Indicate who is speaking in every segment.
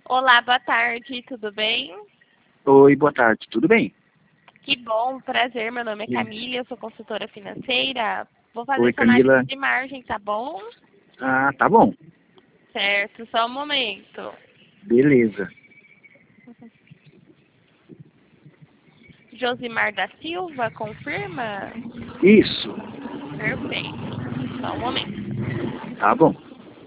Speaker 1: Olá, boa tarde, tudo bem?
Speaker 2: Oi, boa tarde, tudo bem?
Speaker 1: Que bom, prazer, meu nome é
Speaker 2: E-
Speaker 1: Camila, eu sou consultora financeira. Vou fazer
Speaker 2: Oi,
Speaker 1: sua análise
Speaker 2: Camila.
Speaker 1: de margem, tá bom?
Speaker 2: Ah, tá bom.
Speaker 1: Certo, só um momento.
Speaker 2: Beleza.
Speaker 1: Josimar da Silva, confirma?
Speaker 2: Isso,
Speaker 1: Perfeito, só um momento.
Speaker 2: tá bom.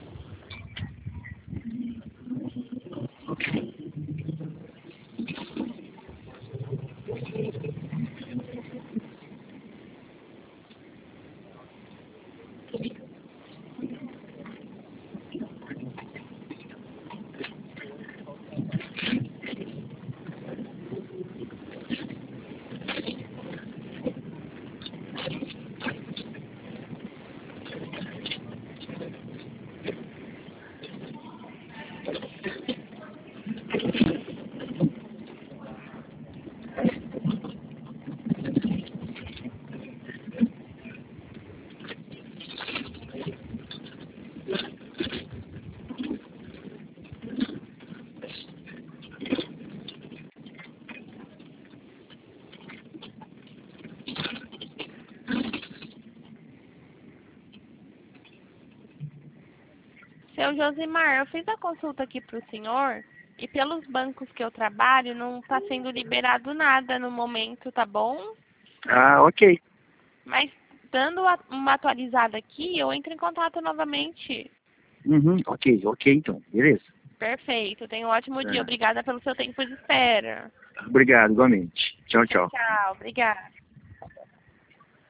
Speaker 1: Seu Josimar, eu fiz a consulta aqui para o senhor e pelos bancos que eu trabalho não está sendo liberado nada no momento, tá bom?
Speaker 2: Ah, ok.
Speaker 1: Mas dando uma atualizada aqui, eu entro em contato novamente.
Speaker 2: Uhum, ok então, beleza.
Speaker 1: Perfeito. Tenha um ótimo dia.
Speaker 2: Ah,
Speaker 1: Obrigada pelo seu tempo de espera.
Speaker 2: obrigado, igualmente. Tchau,
Speaker 1: Tchau,
Speaker 2: tchau.
Speaker 1: tchau. Obrigada.